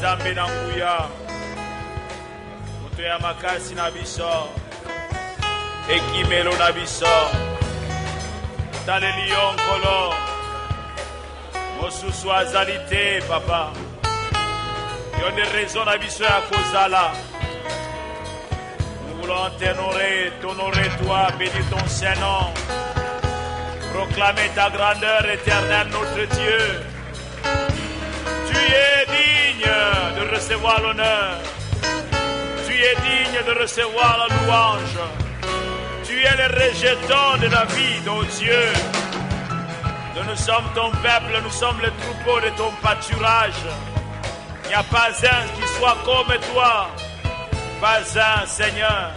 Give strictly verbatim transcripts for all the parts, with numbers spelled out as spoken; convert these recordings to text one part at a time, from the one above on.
Nzambe na nguya. Moto ya makasi na biso. Ekimelo na biso. Taleli onkolo. Mosusu azali te, papa. Yo ne raison na biso ya kozala. Nous voulons t'honorer, t'honorer toi, bénir ton Saint-Nom. Proclamer ta grandeur éternelle, notre Dieu. Tu es digne de recevoir l'honneur. Tu es digne de recevoir la louange. Tu es le rejeton de la vie, ô Dieu. Nous sommes ton peuple, nous sommes le troupeau de ton pâturage. Il n'y a pas un qui soit comme toi. Pas un, Seigneur.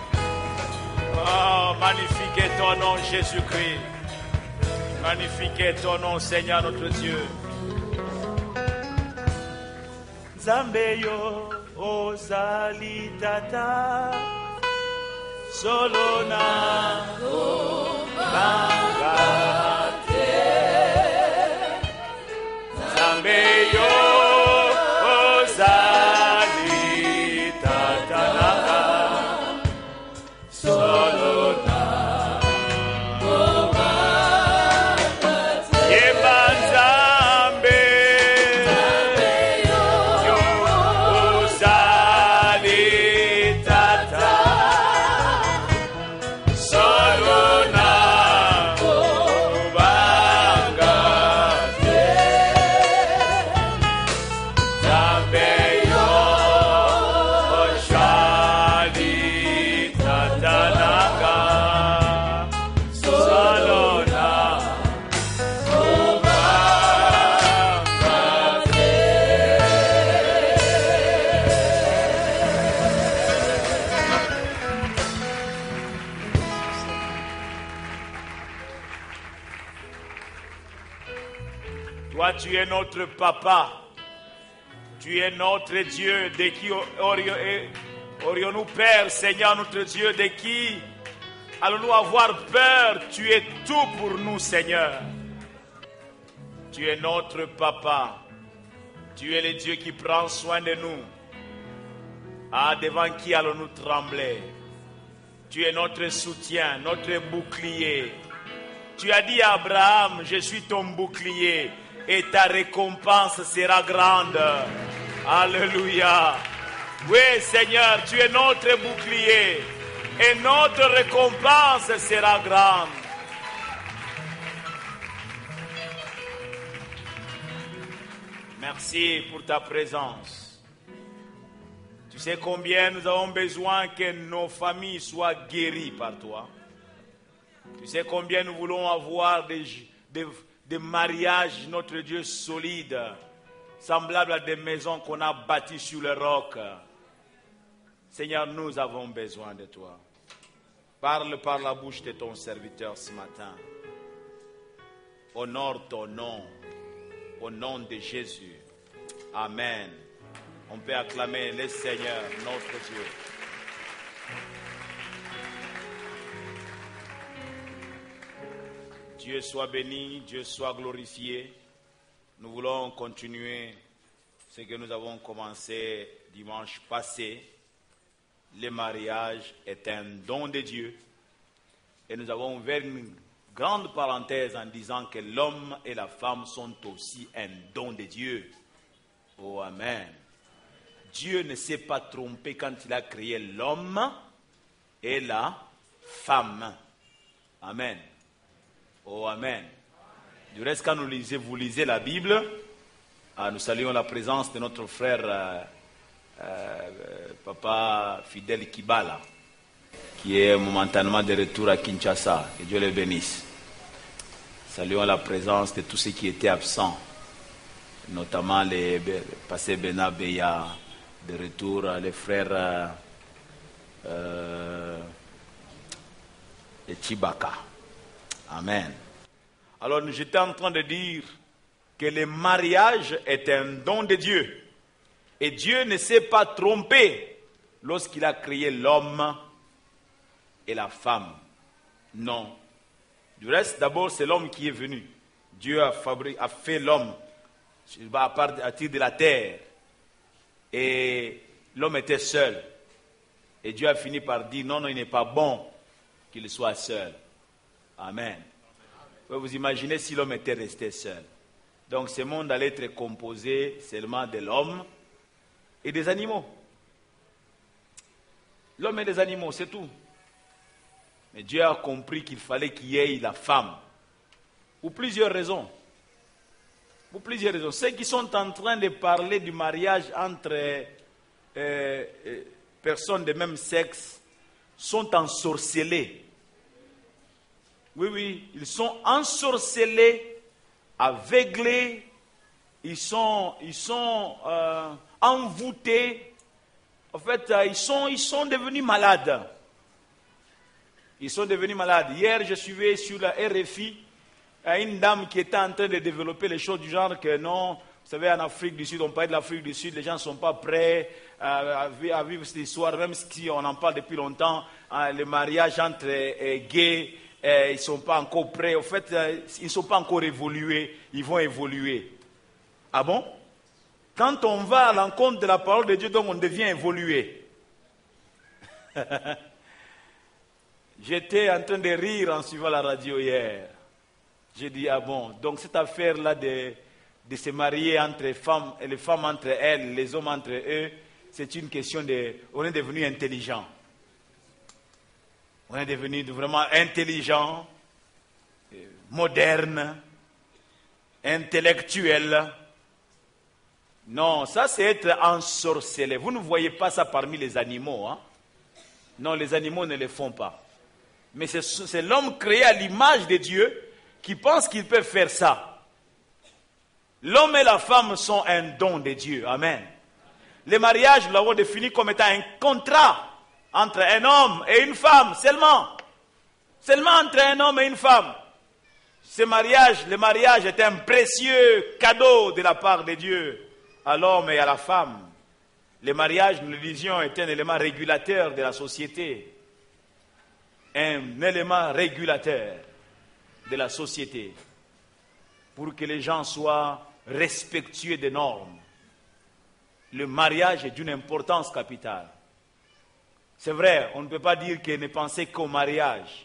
Oh, magnifique est ton nom, Jésus-Christ. Magnifique est ton nom, Seigneur, notre Dieu. Zambeyo, ozali tata, solona, bangate. Zambeyo, ozali tata, solona. Tu es notre papa, tu es notre Dieu, de qui aurions-nous peur, Seigneur notre Dieu, de qui allons-nous avoir peur? Tu es tout pour nous, Seigneur. Tu es notre papa, tu es le Dieu qui prend soin de nous. Ah, devant qui allons-nous trembler? Tu es notre soutien, notre bouclier. Tu as dit à Abraham, je suis ton bouclier. Et ta récompense sera grande. Alléluia. Oui, Seigneur, tu es notre bouclier. Et notre récompense sera grande. Merci pour ta présence. Tu sais combien nous avons besoin que nos familles soient guéries par toi. Tu sais combien nous voulons avoir des... des de mariage, notre Dieu solide, semblable à des maisons qu'on a bâties sur le roc. Seigneur, nous avons besoin de toi. Parle par la bouche de ton serviteur ce matin. Honore ton nom, au nom de Jésus. Amen. On peut acclamer le Seigneur, notre Dieu. Dieu soit béni, Dieu soit glorifié. Nous voulons continuer ce que nous avons commencé dimanche passé. Le mariage est un don de Dieu. Et nous avons ouvert une grande parenthèse en disant que l'homme et la femme sont aussi un don de Dieu. Oh, amen. Dieu ne s'est pas trompé quand il a créé l'homme et la femme. Amen. Oh, amen. Du reste, quand nous lisez, vous lisez la Bible, ah, nous saluons la présence de notre frère euh, euh, Papa Fidel Kibala, qui est momentanément de retour à Kinshasa. Que Dieu le bénisse. Saluons la présence de tous ceux qui étaient absents, notamment les Passé Bena Beya, de retour, les frères euh, euh, et Chibaka. Amen. Alors, j'étais en train de dire que le mariage est un don de Dieu. Et Dieu ne s'est pas trompé lorsqu'il a créé l'homme et la femme. Non. Du reste, d'abord, c'est l'homme qui est venu. Dieu a, fabriqué, a fait l'homme à partir de la terre. Et l'homme était seul. Et Dieu a fini par dire, non, non, il n'est pas bon qu'il soit seul. Amen. Vous imaginez si l'homme était resté seul. Donc ce monde allait être composé seulement de l'homme et des animaux. L'homme et les animaux, c'est tout. Mais Dieu a compris qu'il fallait qu'il y ait la femme. Pour plusieurs raisons. Pour plusieurs raisons. Ceux qui sont en train de parler du mariage entre euh, euh, personnes de même sexe sont ensorcelés. Oui, oui, ils sont ensorcelés, aveuglés, ils sont, ils sont euh, envoûtés. En fait, euh, ils sont, ils sont devenus malades. Ils sont devenus malades. Hier, je suivais sur la R F I une dame qui était en train de développer les choses du genre que non, vous savez, en Afrique du Sud, on parle de l'Afrique du Sud, les gens ne sont pas prêts à, à vivre cette histoire, même si on en parle depuis longtemps, hein, le mariage entre euh, gays, euh, ils ne sont pas encore prêts. En fait, euh, ils ne sont pas encore évolués, ils vont évoluer. Ah bon? Quand on va à l'encontre de la parole de Dieu, donc on devient évolué. J'étais en train de rire en suivant la radio hier. J'ai dit, ah bon, donc cette affaire-là de, de se marier entre les femmes, et les femmes entre elles, les hommes entre eux, c'est une question de... On est devenu intelligent. On est devenu vraiment intelligent, moderne, intellectuel. Non, ça c'est être ensorcelé. Vous ne voyez pas ça parmi les animaux. Hein? Non, les animaux ne le font pas. Mais c'est, c'est l'homme créé à l'image de Dieu qui pense qu'il peut faire ça. L'homme et la femme sont un don de Dieu. Amen. Le mariage, nous l'avons défini comme étant un contrat entre un homme et une femme seulement. Seulement entre un homme et une femme. Ce mariage, le mariage est un précieux cadeau de la part de Dieu à l'homme et à la femme. Le mariage, nous le disions, est un élément régulateur de la société. Un élément régulateur de la société. Pour que les gens soient respectueux des normes. Le mariage est d'une importance capitale. C'est vrai, on ne peut pas dire que ne penser qu'au mariage.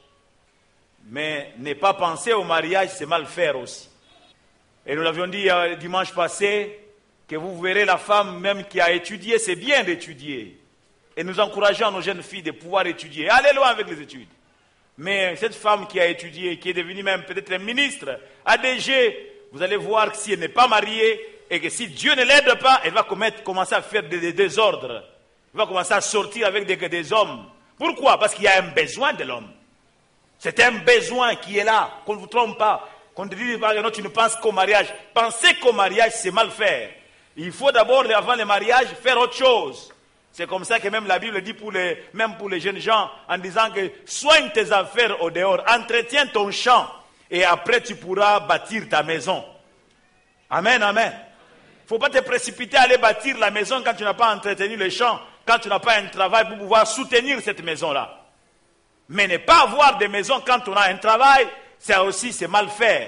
Mais ne pas penser au mariage, c'est mal faire aussi. Et nous l'avions dit euh, dimanche passé, que vous verrez la femme même qui a étudié, c'est bien d'étudier. Et nous encourageons nos jeunes filles de pouvoir étudier. Allez loin avec les études. Mais cette femme qui a étudié, qui est devenue même peut-être ministre, A D G, vous allez voir que si elle n'est pas mariée, et que si Dieu ne l'aide pas, elle va commettre, commencer à faire des, des désordres. Elle va commencer à sortir avec des, des hommes. Pourquoi? Parce qu'il y a un besoin de l'homme. C'est un besoin qui est là, qu'on ne vous trompe pas. Qu'on te dise, non, tu ne penses qu'au mariage. Penser qu'au mariage, c'est mal faire. Il faut d'abord, avant le mariage, faire autre chose. C'est comme ça que même la Bible dit, pour les, même pour les jeunes gens, en disant que soigne tes affaires au dehors, entretiens ton champ, et après tu pourras bâtir ta maison. Amen, amen. Il ne faut pas te précipiter à aller bâtir la maison quand tu n'as pas entretenu le champ, quand tu n'as pas un travail pour pouvoir soutenir cette maison-là. Mais ne pas avoir de maison quand on a un travail, ça aussi c'est mal faire.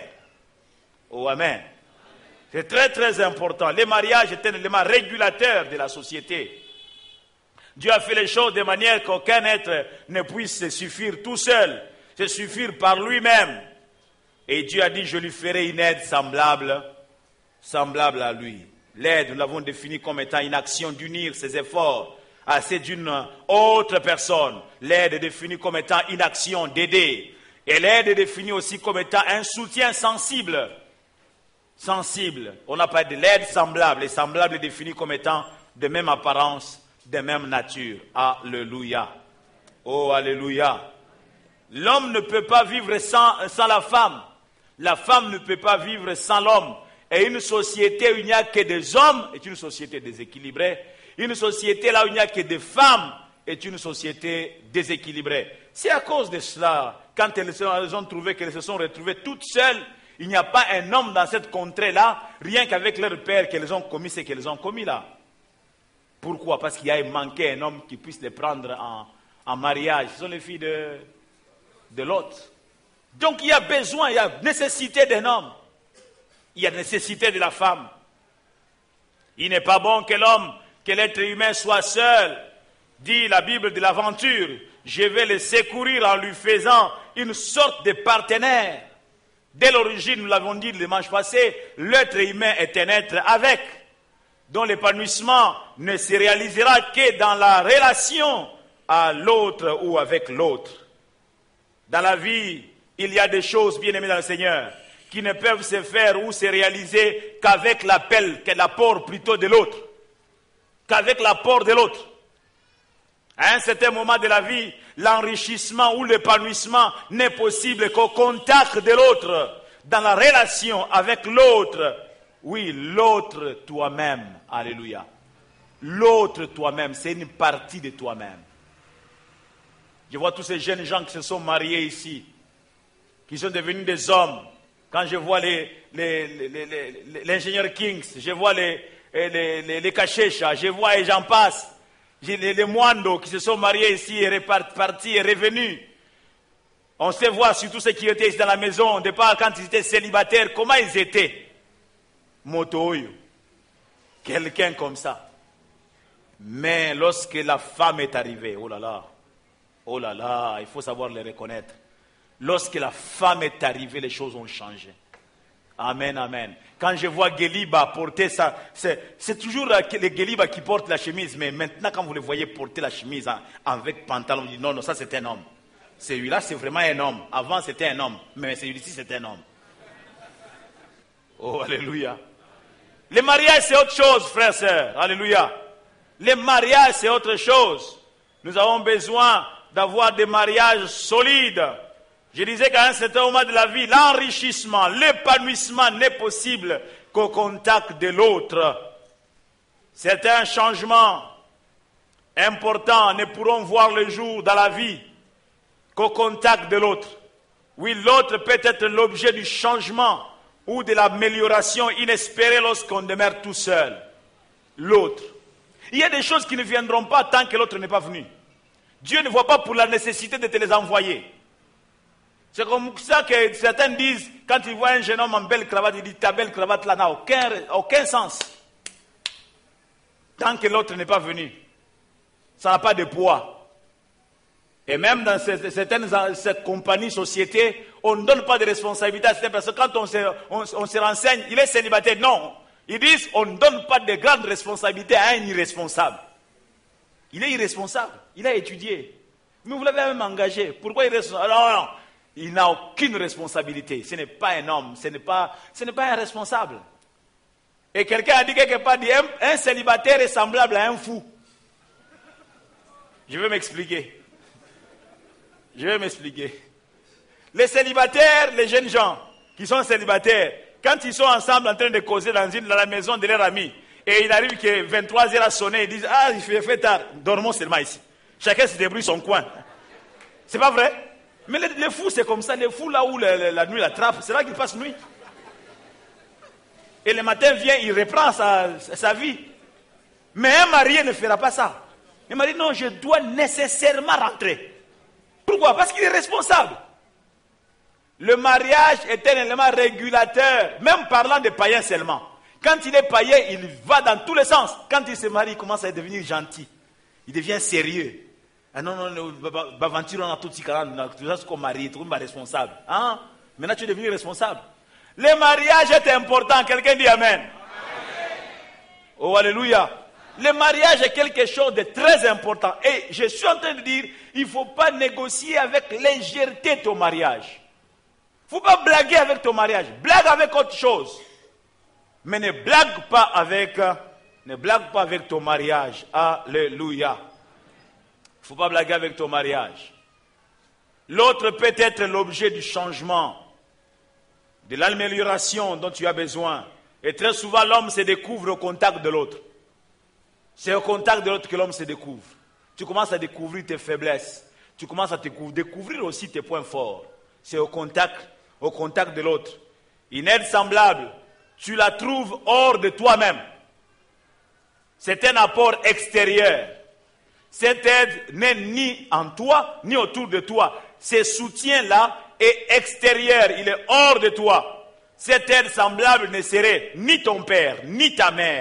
Oh, amen. C'est très très important. Le mariage est un élément régulateur de la société. Dieu a fait les choses de manière qu'aucun être ne puisse se suffire tout seul, se suffire par lui-même. Et Dieu a dit, je lui ferai une aide semblable, semblable à lui. L'aide, nous l'avons définie comme étant une action d'unir ses efforts à ceux d'une autre personne. L'aide est définie comme étant une action d'aider. Et l'aide est définie aussi comme étant un soutien sensible. Sensible. On n'a pas de l'aide semblable. Et semblable est défini comme étant de même apparence, de même nature. Alléluia. Oh, alléluia. L'homme ne peut pas vivre sans, sans la femme. La femme ne peut pas vivre sans l'homme. Et une société où il n'y a que des hommes est une société déséquilibrée. Une société là où il n'y a que des femmes est une société déséquilibrée. C'est à cause de cela, quand elles ont trouvé qu'elles se sont retrouvées toutes seules, il n'y a pas un homme dans cette contrée-là, rien qu'avec leur père qu'elles ont commis ce qu'elles ont commis là. Pourquoi? Parce qu'il y a manqué un homme qui puisse les prendre en, en mariage. Ce sont les filles de, de Lot. Donc il y a besoin, il y a nécessité d'un homme. Il y a nécessité de la femme. Il n'est pas bon que l'homme que l'être humain soit seul, dit la Bible de l'aventure, je vais le secourir en lui faisant une sorte de partenaire. Dès l'origine, nous l'avons dit le dimanche passé, l'être humain est un être avec, dont l'épanouissement ne se réalisera que dans la relation à l'autre ou avec l'autre. Dans la vie, il y a des choses, bien aimées dans le Seigneur, qui ne peuvent se faire ou se réaliser qu'avec l'appel, que l'apport plutôt de l'autre. Qu'avec l'apport de l'autre. À un certain moment de la vie, l'enrichissement ou l'épanouissement n'est possible qu'au contact de l'autre, dans la relation avec l'autre. Oui, l'autre toi-même. Alléluia. L'autre toi-même, c'est une partie de toi-même. Je vois tous ces jeunes gens qui se sont mariés ici, qui sont devenus des hommes. Quand je vois les, les, les, les, les, l'ingénieur Kings, je vois les, les, les, les Kachesha, je vois et j'en passe. Les, les Mwando qui se sont mariés ici et repartis et revenus. On sait voir surtout ceux qui étaient ici dans la maison, au départ quand ils étaient célibataires, comment ils étaient. Motoyo. Quelqu'un comme ça. Mais lorsque la femme est arrivée, oh là là, oh là là, il faut savoir les reconnaître. Lorsque la femme est arrivée, les choses ont changé. Amen, amen. Quand je vois Geliba porter ça, c'est, c'est toujours les Geliba qui portent la chemise, mais maintenant quand vous les voyez porter la chemise hein, avec pantalon, vous dites non, non, ça c'est un homme. Celui-là c'est vraiment un homme. Avant c'était un homme, mais celui-ci c'est un homme. Oh, alléluia. Le mariage c'est autre chose, frères et sœurs. Alléluia. Le mariage c'est autre chose. Nous avons besoin d'avoir des mariages solides. Je disais qu'à un certain moment de la vie, l'enrichissement, l'épanouissement n'est possible qu'au contact de l'autre. Certains changements importants ne pourront voir le jour dans la vie qu'au contact de l'autre. Oui, l'autre peut être l'objet du changement ou de l'amélioration inespérée lorsqu'on demeure tout seul. L'autre. Il y a des choses qui ne viendront pas tant que l'autre n'est pas venu. Dieu ne voit pas pour la nécessité de te les envoyer. C'est comme ça que certains disent, quand ils voient un jeune homme en belle cravate, ils disent ta belle cravate là n'a aucun, aucun sens. Tant que l'autre n'est pas venu. Ça n'a pas de poids. Et même dans certaines cette compagnies, sociétés, on ne donne pas de responsabilité à certaines personnes. Quand on se, on, on se renseigne, il est célibataire. Non. Ils disent, on ne donne pas de grandes responsabilités à un irresponsable. Il est irresponsable. Il a étudié. Mais vous l'avez même engagé. Pourquoi il est responsable? Non, non. Il n'a aucune responsabilité. Ce n'est pas un homme. Ce n'est pas, ce n'est pas un responsable. Et quelqu'un a dit quelque part, dit, un, un célibataire est semblable à un fou. Je vais m'expliquer. Je vais m'expliquer. Les célibataires, les jeunes gens qui sont célibataires, quand ils sont ensemble en train de causer dans, une, dans la maison de leur ami, et il arrive que vingt-trois heures a sonné, ils disent, ah, il fait, fait tard, dormons seulement ici. Chacun se débrouille son coin. C'est pas vrai? Mais les, les fous, c'est comme ça. Les fous, là où la, la, la nuit l'attrape, c'est là qu'ils passent nuit. Et le matin vient, il reprend sa, sa vie. Mais un marié ne fera pas ça. Un marié, non, je dois nécessairement rentrer. Pourquoi? Parce qu'il est responsable. Le mariage est un élément régulateur, même parlant des païens seulement. Quand il est païen, il va dans tous les sens. Quand il se marie, il commence à devenir gentil. Il devient sérieux. Ah non, non, non, Baventure, on a tout ce qu'on marie, tout le monde est responsable. Hein? Maintenant, tu es devenu responsable. Le mariage est important. Quelqu'un dit Amen. Amen. Oh, alléluia. Le mariage est quelque chose de très important. Et je suis en train de dire, il ne faut pas négocier avec légèreté ton mariage. Il ne faut pas blaguer avec ton mariage. Blague avec autre chose. Mais ne blague pas avec, ne blague pas avec ton mariage. Alléluia. Il ne faut pas blaguer avec ton mariage. L'autre peut être l'objet du changement, de l'amélioration dont tu as besoin. Et très souvent, l'homme se découvre au contact de l'autre. C'est au contact de l'autre que l'homme se découvre. Tu commences à découvrir tes faiblesses. Tu commences à découvrir aussi tes points forts. C'est au contact, au contact de l'autre. Une aide semblable, tu la trouves hors de toi-même. C'est un apport extérieur. Cette aide n'est ni en toi, ni autour de toi. Ce soutien-là est extérieur, il est hors de toi. Cette aide semblable ne serait ni ton père, ni ta mère.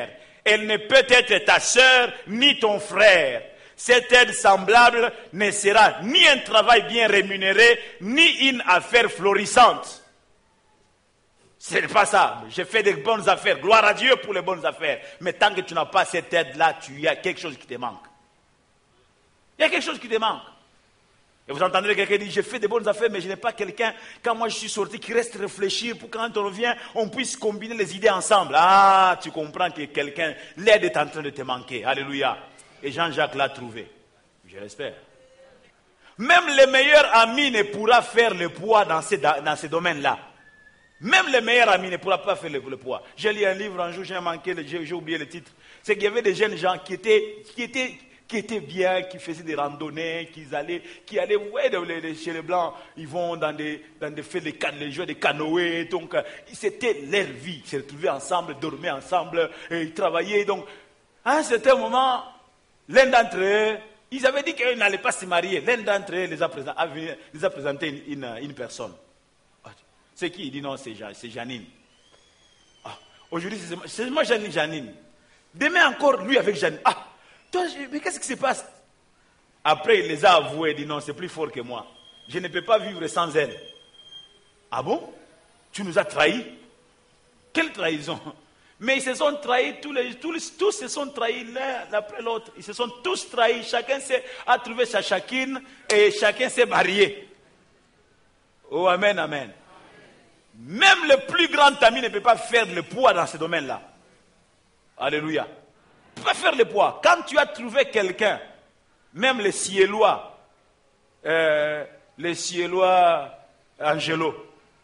elle ne peut être ta sœur ni ton frère. Cette aide semblable ne sera ni un travail bien rémunéré, ni une affaire florissante. Ce n'est pas ça. J'ai fait des bonnes affaires. Gloire à Dieu pour les bonnes affaires. Mais tant que tu n'as pas cette aide-là, il y a quelque chose qui te manque. Il y a quelque chose qui te manque. Et vous entendrez quelqu'un dire, j'ai fait des bonnes affaires, mais je n'ai pas quelqu'un, quand moi je suis sorti, qui reste réfléchir pour quand on revient, on puisse combiner les idées ensemble. Ah, tu comprends que quelqu'un, l'aide est en train de te manquer. Alléluia. Et Jean-Jacques l'a trouvé. Je l'espère. Même le meilleur ami ne pourra faire le poids dans ces, dans ces domaines-là. Même le meilleur ami ne pourra pas faire le, le poids. J'ai lu un livre un jour, j'ai manqué, j'ai, j'ai oublié le titre. C'est qu'il y avait des jeunes gens qui étaient, qui étaient, qui étaient bien, qui faisaient des randonnées, qui allaient, qui allaient, vous voyez, chez les Blancs, ils vont dans des, dans des faits, les, les jeux de canoë, donc, c'était leur vie. Ils se retrouvaient ensemble, dormaient ensemble, et ils travaillaient, donc, à un certain moment, l'un d'entre eux, ils avaient dit qu'ils n'allaient pas se marier. L'un d'entre eux les a présenté, les a présenté une, une, une personne. C'est qui? Il dit non, c'est, Jean, c'est Janine. Ah, aujourd'hui, c'est, c'est moi Janine, Janine. Demain encore, lui avec Janine. Ah, toi, mais qu'est-ce qui se passe? Après, il les a avoués, il dit non, c'est plus fort que moi. Je ne peux pas vivre sans elle. Ah bon? Tu nous as trahis? Quelle trahison? Mais ils se sont trahis, tous, les, tous, les, tous se sont trahis l'un après l'autre. Ils se sont tous trahis. Chacun s'est, a trouvé sa chacune et chacun s'est marié. Oh, amen, amen. Même le plus grand ami ne peut pas faire le poids dans ce domaine-là. Alléluia. Il ne peut pas faire le poids. Quand tu as trouvé quelqu'un, même les Ciélois, euh, les Ciélois Angelo.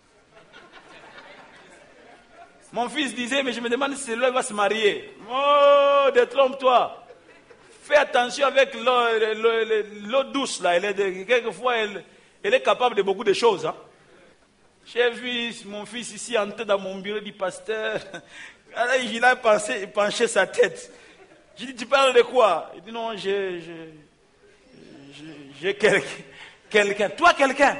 Mon fils disait, mais je me demande si celui-là va se marier. Oh, détrompe-toi. Fais attention avec l'eau, l'eau, l'eau douce, là. Elle est de, quelquefois, elle, elle est capable de beaucoup de choses. Hein. J'ai vu mon fils ici entrer dans mon bureau du pasteur. Alors, il a pensé, penché sa tête. J'ai dit, tu parles de quoi? Il dit, non, j'ai, j'ai, j'ai, j'ai quelqu'un. Quelqu'un. Toi, quelqu'un?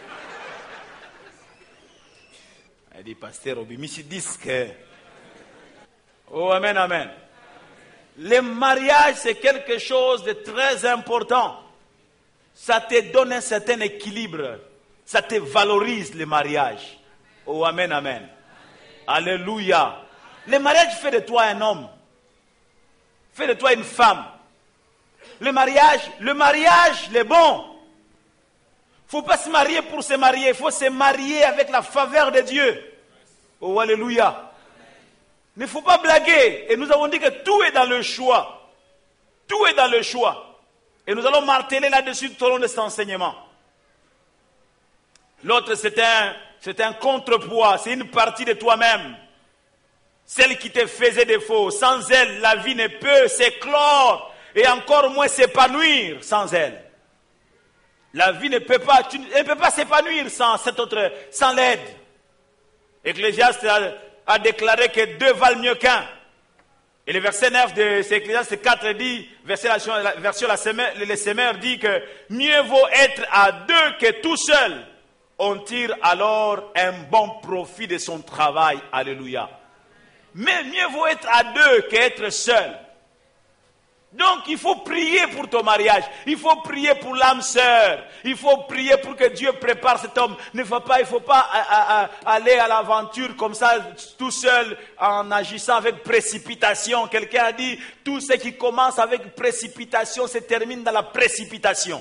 Il dit, pasteur, Obimisi disque. Oh, amen, amen. Le mariage, c'est quelque chose de très important. Ça te donne un certain équilibre. Ça te valorise, le mariage. Oh, amen, amen. Amen. Alléluia. Le mariage fait de toi un homme. Fait de toi une femme. Le mariage, le mariage, le bon. Il ne faut pas se marier pour se marier. Il faut se marier avec la faveur de Dieu. Oh, alléluia. Il ne faut pas blaguer. Et nous avons dit que tout est dans le choix. Tout est dans le choix. Et nous allons marteler là-dessus tout au long de cet enseignement. L'autre, c'est un, c'est un contrepoids. C'est une partie de toi-même. Celle qui te faisait défaut. Sans elle, la vie ne peut s'éclore. Et encore moins s'épanouir sans elle. La vie ne peut pas, tu, elle ne peut pas s'épanouir sans cette autre, sans l'aide. Ecclésiaste a, a déclaré que deux valent mieux qu'un. Et le verset neuf de Ecclésiaste quatre dit, verset la, version la semeur, le semeur dit que mieux vaut être à deux que tout seul. On tire alors un bon profit de son travail. Alléluia. Mais mieux vaut être à deux qu'être seul. Donc il faut prier pour ton mariage. Il faut prier pour l'âme sœur. Il faut prier pour que Dieu prépare cet homme. Ne faut pas, il ne faut pas à, à, à aller à l'aventure comme ça, tout seul, en agissant avec précipitation. Quelqu'un a dit, tout ce qui commence avec précipitation se termine dans la précipitation.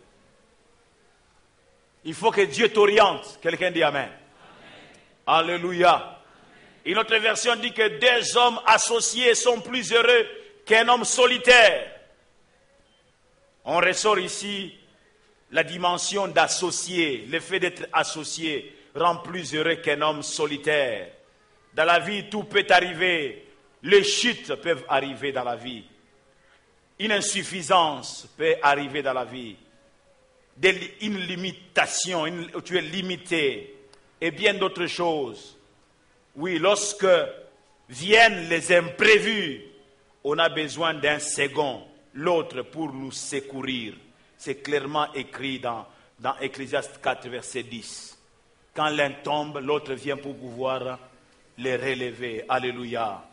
Il faut que Dieu t'oriente. Quelqu'un dit amen. Amen. Alléluia. Une autre version dit que deux hommes associés sont plus heureux qu'un homme solitaire. On ressort ici la dimension d'associé. Le fait d'être associé rend plus heureux qu'un homme solitaire. Dans la vie, tout peut arriver. Les chutes peuvent arriver dans la vie. Une insuffisance peut arriver dans la vie. Une limitation, une, tu es limité. Et bien d'autres choses. Oui, lorsque viennent les imprévus, on a besoin d'un second, l'autre pour nous secourir. C'est clairement écrit dans, dans Ecclésiaste quatre, verset dix. Quand l'un tombe, l'autre vient pour pouvoir les relever. Alléluia.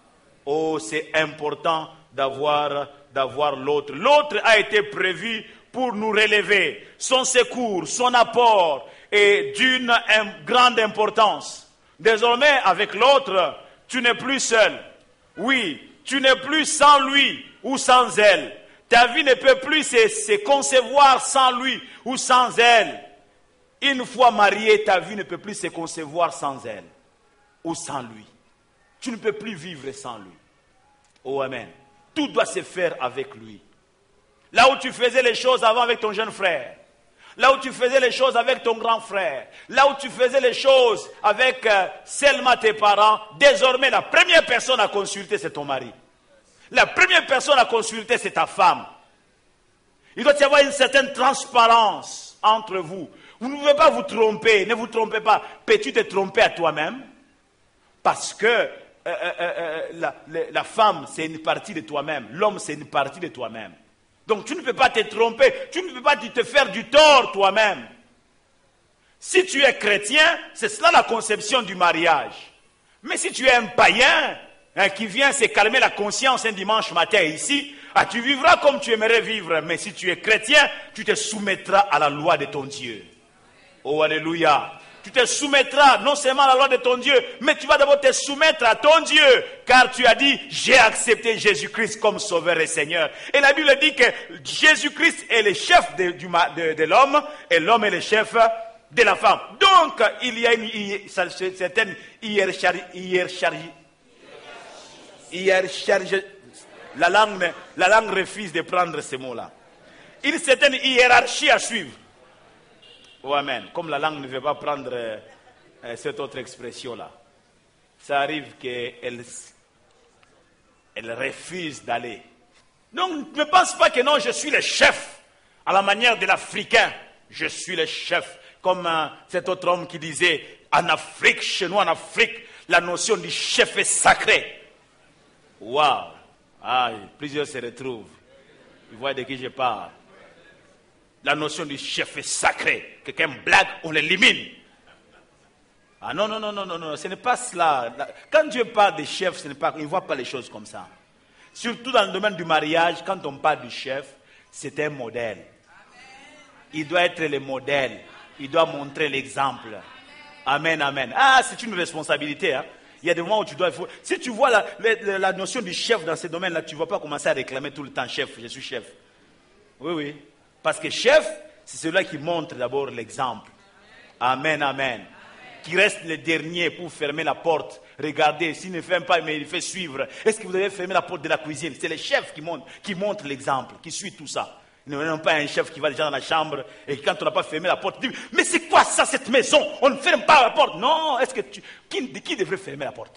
Oh, c'est important d'avoir, d'avoir l'autre. L'autre a été prévu pour nous relever. Son secours, son apport est d'une grande importance. Désormais, avec l'autre, tu n'es plus seul. Oui, tu n'es plus sans lui ou sans elle. Ta vie ne peut plus se, se concevoir sans lui ou sans elle. Une fois marié, ta vie ne peut plus se concevoir sans elle ou sans lui. Tu ne peux plus vivre sans lui. Oh, amen. Tout doit se faire avec lui. Là où tu faisais les choses avant avec ton jeune frère, là où tu faisais les choses avec ton grand frère, là où tu faisais les choses avec euh, seulement tes parents, désormais la première personne à consulter, c'est ton mari. La première personne à consulter, c'est ta femme. Il doit y avoir une certaine transparence entre vous. Vous ne pouvez pas vous tromper, ne vous trompez pas. Peux-tu te tromper à toi-même? Parce que euh, euh, euh, la, la, la femme, c'est une partie de toi-même. L'homme, c'est une partie de toi-même. Donc tu ne peux pas te tromper, tu ne peux pas te faire du tort toi-même. Si tu es chrétien, c'est cela la conception du mariage. Mais si tu es un païen hein, qui vient se calmer la conscience un dimanche matin ici, ah, tu vivras comme tu aimerais vivre. Mais si tu es chrétien, tu te soumettras à la loi de ton Dieu. Oh, alléluia. Tu te soumettras non seulement à la loi de ton Dieu, mais tu vas d'abord te soumettre à ton Dieu. Car tu as dit, j'ai accepté Jésus-Christ comme sauveur et Seigneur. Et la Bible dit que Jésus-Christ est le chef de, du, de, de l'homme et l'homme est le chef de la femme. Donc, il y a une certaine hiérarchie. Hiérarchie. La langue, la langue refuse de prendre ces mots-là. Une certaine hiérarchie à suivre. Oh, amen. Comme la langue ne veut pas prendre euh, cette autre expression-là, ça arrive qu'elle elle refuse d'aller. Donc, ne pense pas que non, je suis le chef. À la manière de l'Africain, je suis le chef. Comme euh, cet autre homme qui disait, en Afrique, chez nous en Afrique, la notion du chef est sacrée. Waouh! Ah, plusieurs se retrouvent. Ils voient de qui je parle. La notion du chef est sacrée. Quelqu'un blague, on l'élimine. Ah non, non, non, non, non, non, ce n'est pas cela. Quand Dieu parle de chef, ce n'est pas, il ne voit pas les choses comme ça. Surtout dans le domaine du mariage, quand on parle du chef, c'est un modèle. Il doit être le modèle. Il doit montrer l'exemple. Amen, amen. Ah, c'est une responsabilité. Hein. Il y a des moments où tu dois... Si tu vois la, la, la notion du chef dans ce domaine-là, tu ne vas pas commencer à réclamer tout le temps, chef, je suis chef. Oui, oui. Parce que chef, c'est celui qui montre d'abord l'exemple. Amen, amen. Amen. Qui reste le dernier pour fermer la porte. Regardez, s'il ne ferme pas, mais il fait suivre. Est-ce que vous avez fermé la porte de la cuisine? C'est le chef qui montre, qui montre l'exemple, qui suit tout ça. Nous n'avons pas un chef qui va déjà dans la chambre et quand on n'a pas fermé la porte, il dit, mais c'est quoi ça, cette maison? On ne ferme pas la porte. Non, est-ce que tu... Qui, qui devrait fermer la porte?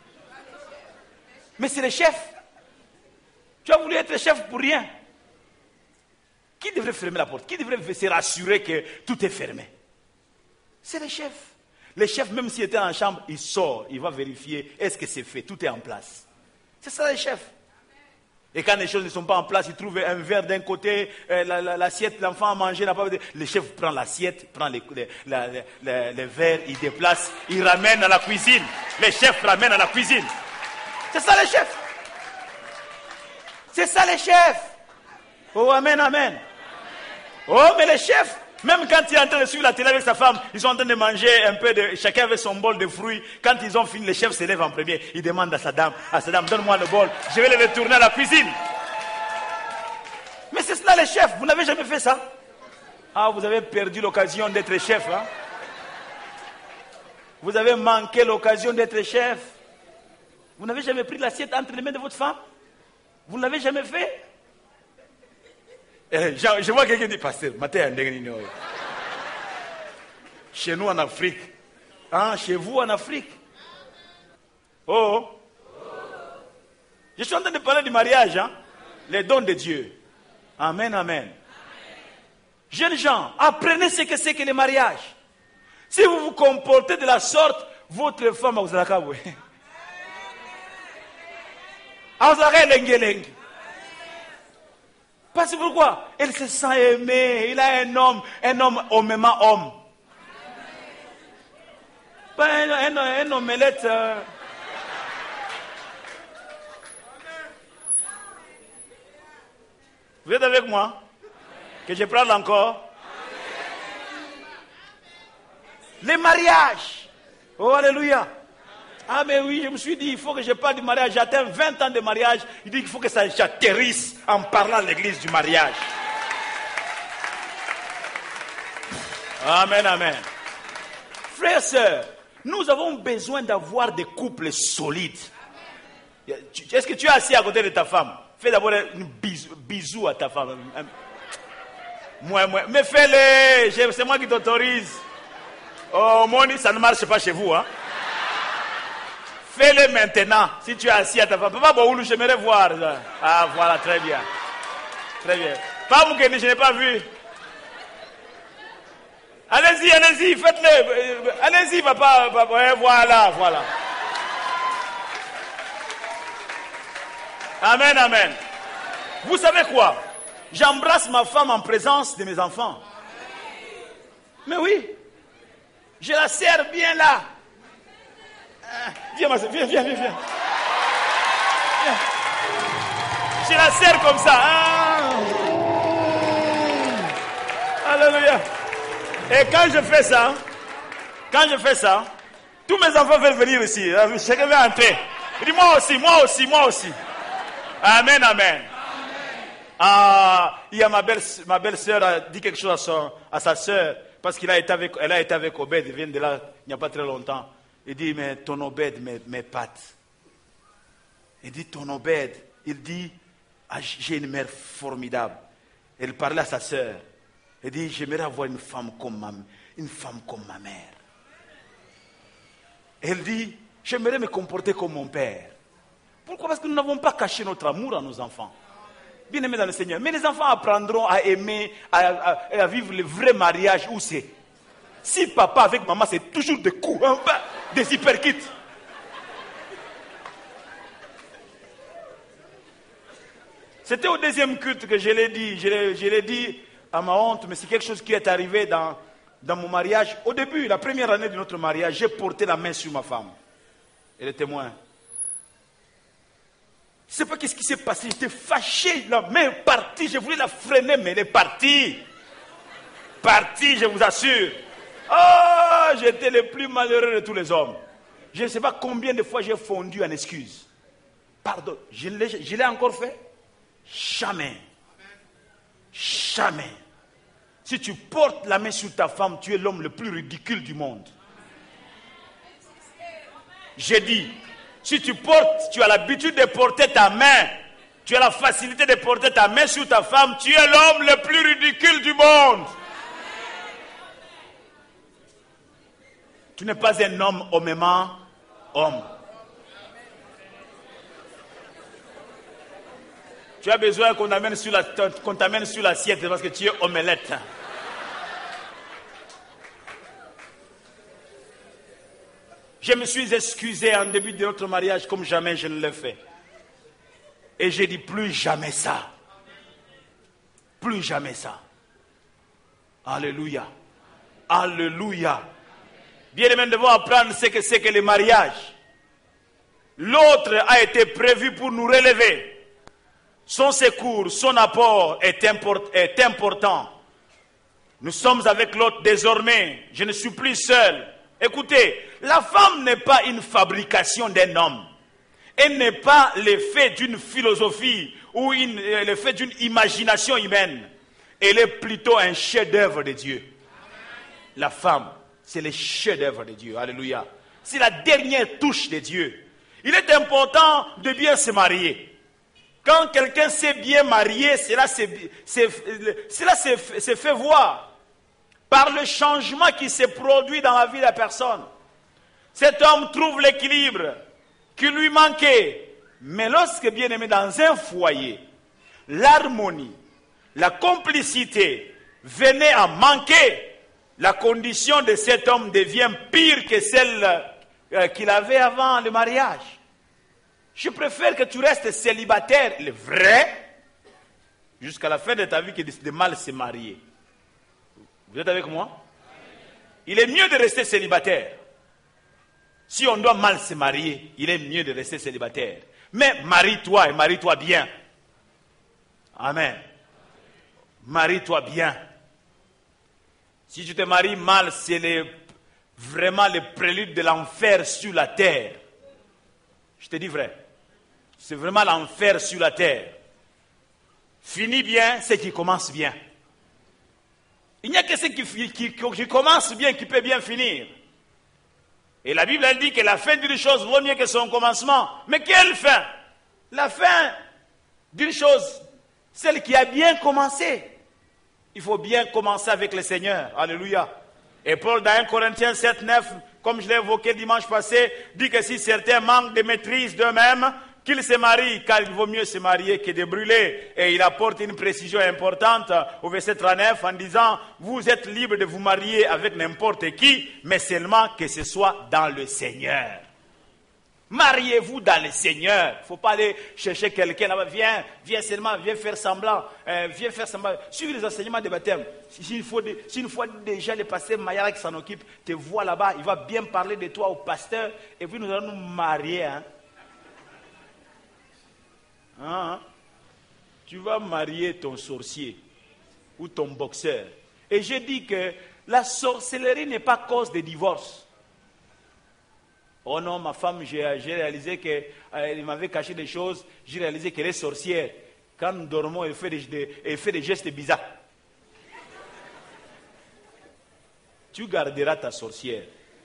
Mais c'est le chef. Tu as voulu être chef pour rien. Qui devrait fermer la porte? Qui devrait se rassurer que tout est fermé? C'est le chef. Le chef, même s'il était en chambre, il sort, il va vérifier, est-ce que c'est fait? Tout est en place. C'est ça le chef. Et quand les choses ne sont pas en place, il trouve un verre d'un côté, euh, la, la, l'assiette, l'enfant a mangé, n'a pas... Le chef prend l'assiette, prend les, les, les, les, les verres, il déplace, il ramène à la cuisine. Le chef ramène à la cuisine. C'est ça le chef. C'est ça le chef. Oh, amen, amen. Oh, mais le chef, même quand il est en train de suivre la télé avec sa femme, ils sont en train de manger un peu de... Chacun avec son bol de fruits. Quand ils ont fini, le chef se lève en premier. Il demande à sa dame, à sa dame, donne-moi le bol. Je vais le retourner à la cuisine. Mais c'est cela le chef. Vous n'avez jamais fait ça? Ah, vous avez perdu l'occasion d'être chef. Hein? Vous avez manqué l'occasion d'être chef. Vous n'avez jamais pris l'assiette entre les mains de votre femme? Vous ne l'avez jamais fait? Eh, je, je vois quelqu'un dire, pasteur, chez nous en Afrique, hein, chez vous en Afrique. Oh, je suis en train de parler du mariage, hein, les dons de Dieu. Amen, amen. Amen. Jeunes gens, apprenez ce que c'est que le mariage. Si vous vous comportez de la sorte, votre femme vous a la parce que pourquoi? Elle se sent aimée. Il a un homme, un homme hommément homme. Pas un, un, un omelette. Euh... Vous êtes avec moi? Que je parle encore? Les mariages. Oh, alléluia. Ah, mais oui, je me suis dit, il faut que je parle du mariage. J'atteins vingt ans de mariage. Il dit qu'il faut que ça j'atterrisse en parlant à l'église du mariage. Amen, amen. Frères et sœurs, nous avons besoin d'avoir des couples solides. Est-ce que tu es assis à côté de ta femme? Fais d'abord un bisou, bisou à ta femme. Moi, moi. Mais fais-le, c'est moi qui t'autorise. Oh, Moni, ça ne marche pas chez vous, hein? Fais-le maintenant, si tu es assis à ta femme. Papa Boulou, j'aimerais voir. Ah, voilà, très bien. Très bien. Pas Moukeni, je n'ai pas vu. Allez-y, allez-y, faites-le. Allez-y, papa, papa. Voilà, voilà. Amen, amen. Vous savez quoi? J'embrasse ma femme en présence de mes enfants. Mais oui. Je la serre bien là. Viens, ma soeur, viens, viens, viens, viens. Je la serre comme ça. Ah. Alléluia. Et quand je fais ça, quand je fais ça, tous mes enfants veulent venir ici. Chacun veut entrer. Il dit, moi aussi, moi aussi, moi aussi. Amen, amen. Ah, il y a ma belle, ma belle-sœur a dit quelque chose à, son, à sa sœur, parce qu'elle a été avec, elle a été avec Obed, elle vient de là, il n'y a pas très longtemps. Il dit, mais ton Obed, mes, mes pattes. Il dit, ton Obed, il dit, ah, j'ai une mère formidable. Elle parlait à sa sœur. Elle dit, j'aimerais avoir une femme comme ma, une femme comme ma mère. Elle dit, j'aimerais me comporter comme mon père. Pourquoi? Parce que nous n'avons pas caché notre amour à nos enfants. Bien aimés dans le Seigneur. Mais les enfants apprendront à aimer, à, à, à vivre le vrai mariage où c'est. Si papa avec maman, c'est toujours des coups, hein, des hyperkits. C'était au deuxième culte que je l'ai dit. Je l'ai, je l'ai dit à ma honte, mais c'est quelque chose qui est arrivé dans, dans mon mariage. Au début, la première année de notre mariage, j'ai porté la main sur ma femme. Elle est témoin. Je ne sais pas qu'est-ce qui s'est passé. J'étais fâché. La main est partie. Je voulais la freiner, mais elle est partie. Partie, je vous assure. Oh, j'étais le plus malheureux de tous les hommes. Je ne sais pas combien de fois j'ai fondu en excuses. Pardon, je l'ai, je l'ai encore fait? Jamais. Jamais. Si tu portes la main sur ta femme, tu es l'homme le plus ridicule du monde. J'ai dit, si tu portes, tu as l'habitude de porter ta main, tu as la facilité de porter ta main sur ta femme, tu es l'homme le plus ridicule du monde. Tu n'es pas un homme hommément homme. Tu as besoin qu'on t'amène sur la, qu'on t'amène sur l'assiette parce que tu es omelette. Je me suis excusé en début de notre mariage comme jamais je ne l'ai fait. Et j'ai dit plus jamais ça. Plus jamais ça. Alléluia. Alléluia. Bien aimés, nous devons apprendre ce que c'est que le mariage. L'autre a été prévu pour nous relever. Son secours, son apport est, import, est important. Nous sommes avec l'autre désormais. Je ne suis plus seul. Écoutez, la femme n'est pas une fabrication d'un homme. Elle n'est pas l'effet d'une philosophie ou une, l'effet d'une imagination humaine. Elle est plutôt un chef-d'œuvre de Dieu. La femme, c'est le chef-d'œuvre de Dieu. Alléluia. C'est la dernière touche de Dieu. Il est important de bien se marier. Quand quelqu'un s'est bien marié, cela se fait voir par le changement qui se produit dans la vie de la personne. Cet homme trouve l'équilibre qui lui manquait. Mais lorsque, bien aimé, dans un foyer, l'harmonie, la complicité venait à manquer, la condition de cet homme devient pire que celle qu'il avait avant le mariage. Je préfère que tu restes célibataire, le vrai, jusqu'à la fin de ta vie que de mal se marier. Vous êtes avec moi? Il est mieux de rester célibataire. Si on doit mal se marier, il est mieux de rester célibataire. Mais marie-toi et marie-toi bien. Amen. marie-toi bien. Si tu te maries mal, c'est le, vraiment le prélude de l'enfer sur la terre. Je te dis vrai. C'est vraiment l'enfer sur la terre. Finis bien ce qui commence bien. Il n'y a que ce qui, qui, qui commence bien qui peut bien finir. Et la Bible elle dit que la fin d'une chose vaut mieux que son commencement. Mais quelle fin? La fin d'une chose, celle qui a bien commencé. Il faut bien commencer avec le Seigneur. Alléluia. Et Paul dans un Corinthiens sept, neuf, comme je l'ai évoqué dimanche passé, dit que si certains manquent de maîtrise d'eux-mêmes, qu'ils se marient, car il vaut mieux se marier que de brûler. Et il apporte une précision importante au verset trente-neuf en disant, vous êtes libres de vous marier avec n'importe qui, mais seulement que ce soit dans le Seigneur. Mariez-vous dans le Seigneur. Il ne faut pas aller chercher quelqu'un là-bas. Viens, viens seulement, viens faire semblant. Euh, viens faire semblant. Suivez les enseignements de baptême. Si une fois, si une fois déjà le pasteur Mayara qui s'en occupe, te voit là-bas, il va bien parler de toi au pasteur. Et puis nous allons nous marier. Hein. Hein? Tu vas marier ton sorcier ou ton boxeur. Et je dis que la sorcellerie n'est pas cause de divorce. Oh non, ma femme, j'ai, j'ai réalisé qu'elle euh, m'avait caché des choses. J'ai réalisé qu'elle est sorcière. Quand nous dormons, elle fait des, des, elle fait des gestes bizarres. Tu garderas ta sorcière.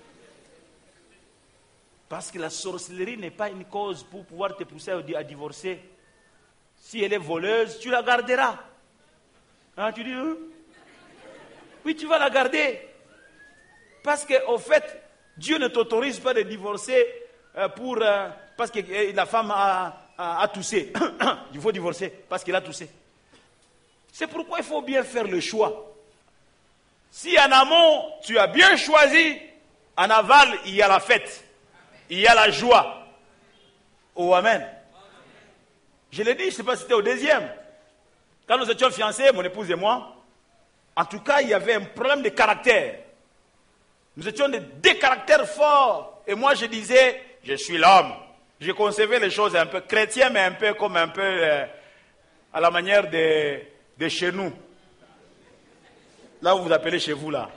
Parce que la sorcellerie n'est pas une cause pour pouvoir te pousser à, à divorcer. Si elle est voleuse, tu la garderas. Hein, tu dis, hein? Oui, tu vas la garder. Parce qu'au fait, Dieu ne t'autorise pas de divorcer euh, pour, euh, parce que euh, la femme a, a, a toussé. Il faut divorcer parce qu'elle a toussé. C'est pourquoi il faut bien faire le choix. Si en amont, tu as bien choisi, en aval, il y a la fête. Il y a la joie. Oh, amen. Je l'ai dit, je ne sais pas si c'était au deuxième. Quand nous étions fiancés, mon épouse et moi, en tout cas, il y avait un problème de caractère. Nous étions de deux caractères forts. Et moi, je disais, je suis l'homme. Je concevais les choses un peu chrétiennes, mais un peu comme un peu euh, à la manière de, de chez nous. Là où vous appelez chez vous, là.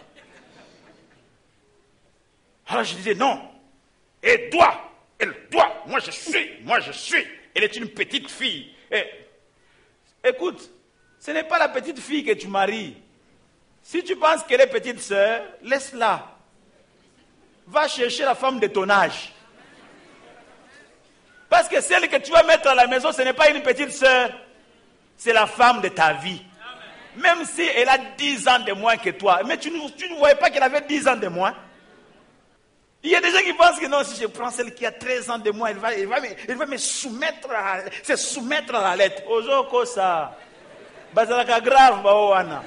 Alors je disais, non. Elle doit. Elle doit. Moi, je suis. Moi, je suis. Elle est une petite fille. Et, écoute, ce n'est pas la petite fille que tu maries. Si tu penses qu'elle est petite sœur, laisse-la. Va chercher la femme de ton âge. Parce que celle que tu vas mettre à la maison, ce n'est pas une petite sœur. C'est la femme de ta vie. Même si elle a dix ans de moins que toi. Mais tu ne, tu ne voyais pas qu'elle avait dix ans de moins. Il y a des gens qui pensent que non, si je prends celle qui a treize ans de moins, elle va, elle va, me, elle va me soumettre à, se soumettre à la lettre. Ozoko ça. Bazalaka grave, baoana.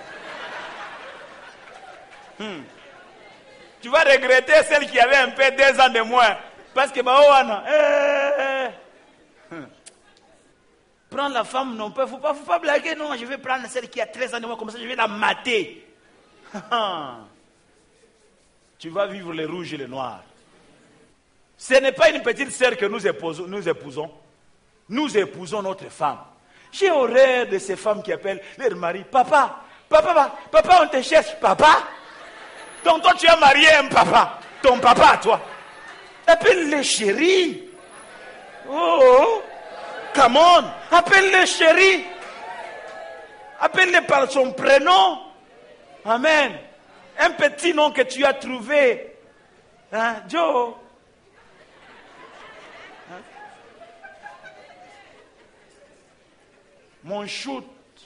Hmm. Tu vas regretter celle qui avait un peu deux ans de moins. Parce que baoana. Eh, eh. Hmm. Prends la femme, non, il ne faut pas, faut pas blaguer, non, je vais prendre celle qui a treize ans de moins, comme ça je vais la mater. Tu vas vivre les rouges et les noirs. Ce n'est pas une petite sœur que nous épousons, nous épousons. Nous épousons notre femme. J'ai horreur de ces femmes qui appellent leur mari. Papa, papa, papa, papa, on te cherche. Papa? Donc toi tu as marié un papa. Ton papa, toi. Appelle-le chéri. Oh, come on. Appelle-le chéri. Appelle-le par son prénom. Amen. Un petit nom que tu as trouvé. Hein, Joe. Hein? Mon shoot.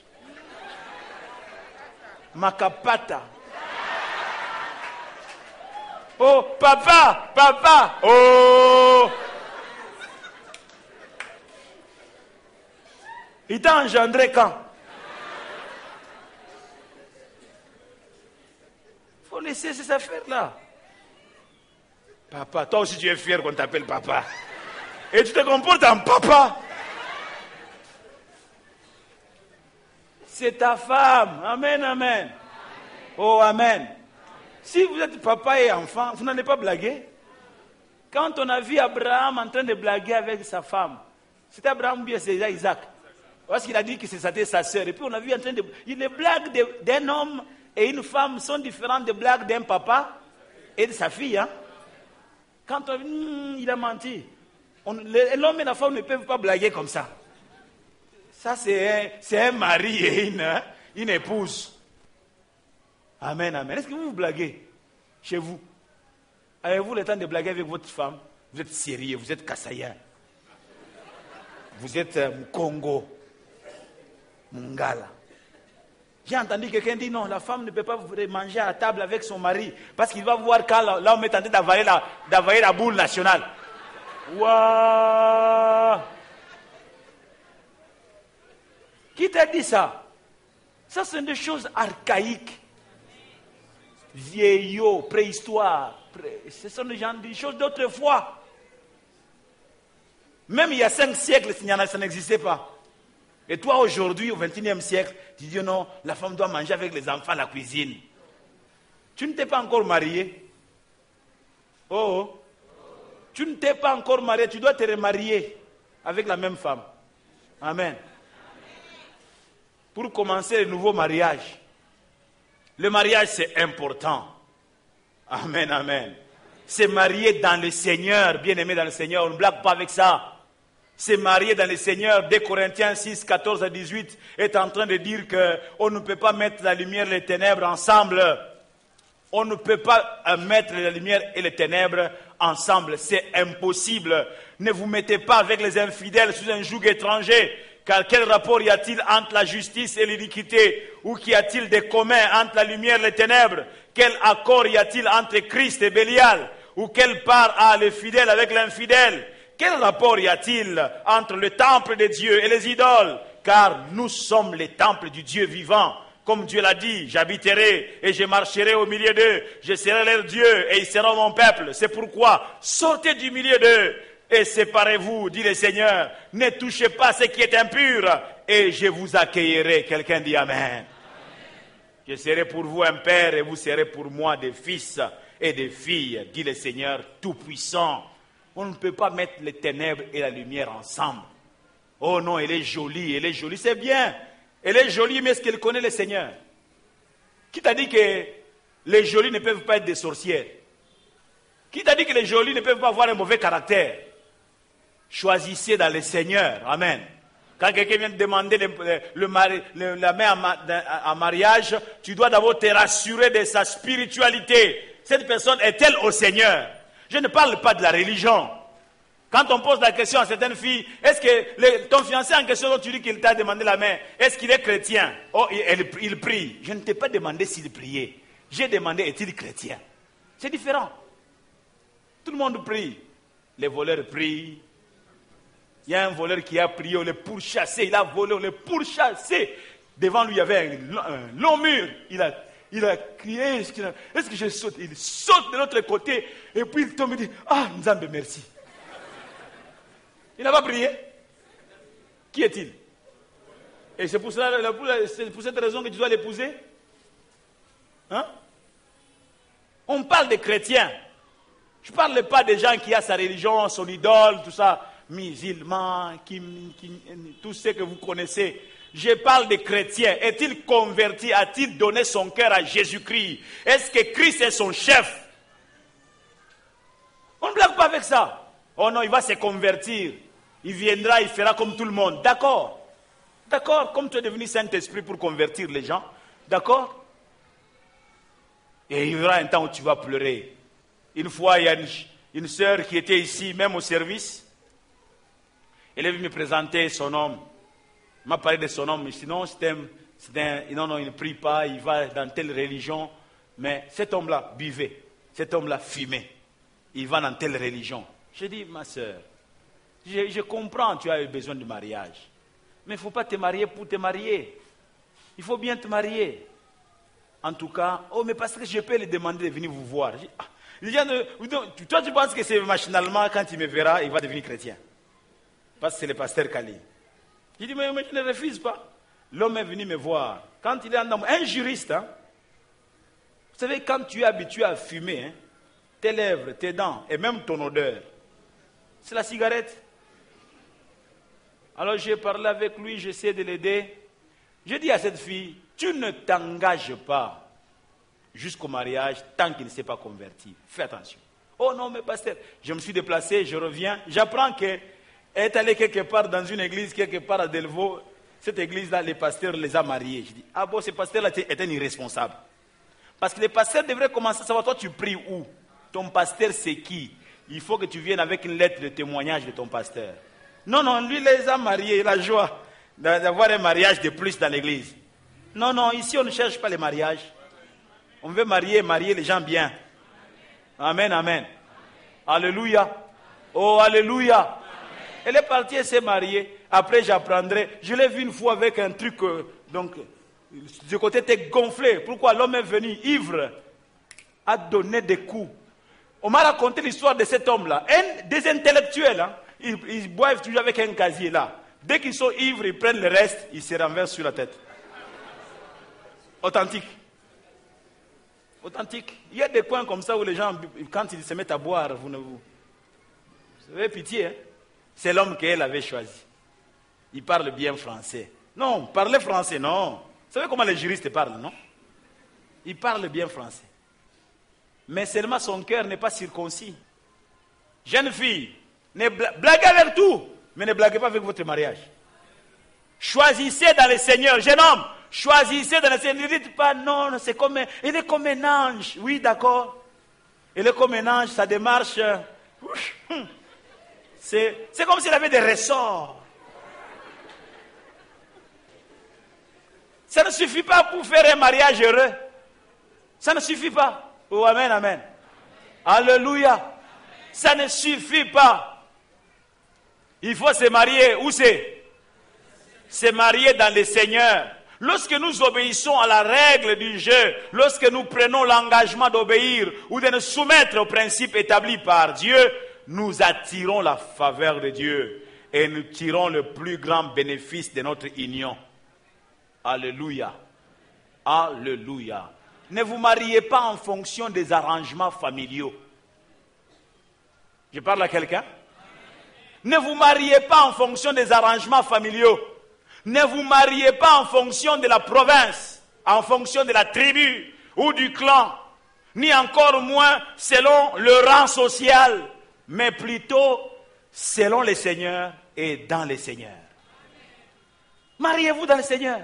Makapata. Oh, papa, papa. Oh. Il t'a engendré quand? Il faut laisser ces affaires-là. Papa, toi aussi tu es fier qu'on t'appelle papa. Et tu te comportes en papa. C'est ta femme. Amen, amen. Oh, amen. Si vous êtes papa et enfant, vous n'allez pas blaguer. Quand on a vu Abraham en train de blaguer avec sa femme, c'était Abraham ou bien c'est Isaac? Parce qu'il a dit que c'était sa sœur. Et puis on a vu en train de... Les blagues de, d'un homme et une femme sont différentes des blagues d'un papa et de sa fille. Hein? Quand on dit, il a menti. On, l'homme et la femme ne peuvent pas blaguer comme ça. Ça, c'est un, c'est un mari et une, une épouse. Amen, amen. Est-ce que vous vous blaguez chez vous? Avez-vous le temps de blaguer avec votre femme? Vous êtes sérieux, vous êtes Kassaïen. Vous êtes euh, Congo. Mungala. J'ai entendu quelqu'un dire non, la femme ne peut pas manger à table avec son mari parce qu'il va voir quand l'homme est en train d'avaler la, d'avaler la boule nationale. Waouh! Qui t'a dit ça? Ça, c'est des choses archaïques. Vieillots, préhistoire. Pré... Ce sont des, gens, des choses d'autrefois. Même il y a cinq siècles, ça n'existait pas. Et toi, aujourd'hui, au vingt et unième siècle, tu dis non, la femme doit manger avec les enfants à la cuisine. Tu ne t'es pas encore marié. Oh, oh. Tu ne t'es pas encore marié, tu dois te remarier avec la même femme. Amen. Pour commencer le nouveau mariage. Le mariage, c'est important. Amen, amen. Se marier dans le Seigneur, bien-aimé dans le Seigneur, on ne blague pas avec ça. Se marier dans le Seigneur, deux Corinthiens six, quatorze à dix-huit, est en train de dire qu'on ne peut pas mettre la lumière et les ténèbres ensemble. On ne peut pas mettre la lumière et les ténèbres ensemble. C'est impossible. Ne vous mettez pas avec les infidèles sous un joug étranger. Car quel rapport y a-t-il entre la justice et l'iniquité? Ou qu'y a-t-il de commun entre la lumière et les ténèbres? Quel accord y a-t-il entre Christ et Bélial? Ou quelle part a le fidèle avec l'infidèle? Quel rapport y a-t-il entre le temple de Dieu et les idoles? Car nous sommes les temples du Dieu vivant. Comme Dieu l'a dit, j'habiterai et je marcherai au milieu d'eux. Je serai leur Dieu et ils seront mon peuple. C'est pourquoi sortez du milieu d'eux et séparez-vous, dit le Seigneur. Ne touchez pas ce qui est impur et je vous accueillerai. Quelqu'un dit Amen. Amen. Je serai pour vous un père et vous serez pour moi des fils et des filles, dit le Seigneur Tout-Puissant. On ne peut pas mettre les ténèbres et la lumière ensemble. Oh non, elle est jolie, elle est jolie, c'est bien. Elle est jolie, mais est-ce qu'elle connaît le Seigneur? Qui t'a dit que les jolies ne peuvent pas être des sorcières? Qui t'a dit que les jolies ne peuvent pas avoir un mauvais caractère? Choisissez dans le Seigneur. Amen. Quand quelqu'un vient te demander le, le mari, le, la main en mariage, tu dois d'abord te rassurer de sa spiritualité. Cette personne est-elle au Seigneur? Je ne parle pas de la religion. Quand on pose la question à certaines filles, est-ce que le, ton fiancé en question dont tu dis qu'il t'a demandé la main, est-ce qu'il est chrétien? Oh, il, il prie. Je ne t'ai pas demandé s'il priait. J'ai demandé, est-il chrétien? C'est différent. Tout le monde prie. Les voleurs prient. Il y a un voleur qui a prié, on l'a pourchassé. Il a volé, on l'a pourchassé. Devant lui, il y avait un, un long mur. Il a, il a crié, est-ce que, est-ce que je saute? Il saute de l'autre côté. Et puis il tombe et dit, ah, Nzambe, merci. Il n'a pas prié. Qui est-il? Et c'est pour, cela, c'est pour cette raison que tu dois l'épouser? Hein? On parle des chrétiens. Je ne parle pas des gens qui ont sa religion, son idole, tout ça, musulmans, qui, qui, tout ce que vous connaissez. Je parle des chrétiens. Est-il converti? A-t-il donné son cœur à Jésus-Christ? Est-ce que Christ est son chef? On ne blague pas avec ça. Oh non, il va se convertir. Il viendra, il fera comme tout le monde. D'accord. D'accord, comme tu es devenu Saint-Esprit pour convertir les gens. D'accord. Et il y aura un temps où tu vas pleurer. Une fois, il y a une, une sœur qui était ici, même au service. Elle est venue me présenter son homme. Il m'a parlé de son homme. Mais sinon, c'est un, c'est un, non, non, il ne prie pas, il va dans telle religion. Mais cet homme-là buvait. Cet homme-là fumait. Il va dans telle religion. J'ai dit, ma sœur, je, je comprends, tu as besoin de mariage. Mais il ne faut pas te marier pour te marier. Il faut bien te marier. En tout cas, oh, mais parce que je peux lui demander de venir vous voir. Je, ah, de, toi, tu penses que c'est machinalement, quand il me verra, il va devenir chrétien. Parce que c'est le pasteur Kali. J'ai dit, mais, mais je ne refuse pas. L'homme est venu me voir. Quand il est en homme, un juriste, hein, vous savez, quand tu es habitué à fumer, hein, tes lèvres, tes dents, et même ton odeur, c'est la cigarette. Alors j'ai parlé avec lui, j'essaie de l'aider. Je dis à cette fille, tu ne t'engages pas jusqu'au mariage tant qu'il ne s'est pas converti. Fais attention. Oh non, mais pasteur, je me suis déplacé, je reviens. J'apprends qu'elle est allée quelque part dans une église, quelque part à Delvaux. Cette église-là, les pasteurs les a mariés. Je dis, ah bon, ce pasteur-là est un irresponsable. Parce que les pasteurs devraient commencer à savoir, toi tu pries où? Ton pasteur c'est qui? Il faut que tu viennes avec une lettre de témoignage de ton pasteur. Non, non, lui les a mariés, la joie d'avoir un mariage de plus dans l'église. Non, non, ici on ne cherche pas les mariages. On veut marier, marier les gens bien. Amen, amen. Alléluia. Oh, alléluia. Amen. Elle est partie, elle s'est mariée. Après, j'apprendrai. Je l'ai vu une fois avec un truc, euh, donc, du côté était gonflé. Pourquoi? L'homme est venu ivre, a donné des coups. On m'a raconté l'histoire de cet homme-là. Un des intellectuels, hein, ils, ils boivent toujours avec un casier là. Dès qu'ils sont ivres, ils prennent le reste, ils se renversent sur la tête. Authentique. Authentique. Il y a des coins comme ça où les gens, quand ils se mettent à boire, vous ne vous... Vous avez pitié, hein? C'est l'homme qu'elle avait choisi. Il parle bien français. Non, parler français, non. Vous savez comment les juristes parlent, non? Il parle bien français. Mais seulement son cœur n'est pas circoncis. Jeune fille, ne blaguez avec tout, mais ne blaguez pas avec votre mariage. Choisissez dans le Seigneur. Jeune homme, choisissez dans le Seigneur. Ne dites pas non, c'est comme un, il est comme un ange. Oui, d'accord. Il est comme un ange, sa démarche. C'est, c'est comme s'il avait des ressorts. Ça ne suffit pas pour faire un mariage heureux. Ça ne suffit pas. Oh, amen, amen. Alléluia. Ça ne suffit pas. Il faut se marier. Où c'est? Se marier dans le Seigneur. Lorsque nous obéissons à la règle du jeu, lorsque nous prenons l'engagement d'obéir ou de nous soumettre aux principes établis par Dieu, nous attirons la faveur de Dieu et nous tirons le plus grand bénéfice de notre union. Alléluia. Alléluia. Ne vous mariez pas en fonction des arrangements familiaux. Je parle à quelqu'un? Ne vous mariez pas en fonction des arrangements familiaux. Ne vous mariez pas en fonction de la province, en fonction de la tribu ou du clan, ni encore moins selon le rang social, mais plutôt selon le Seigneur et dans le Seigneur. Mariez-vous dans le Seigneur.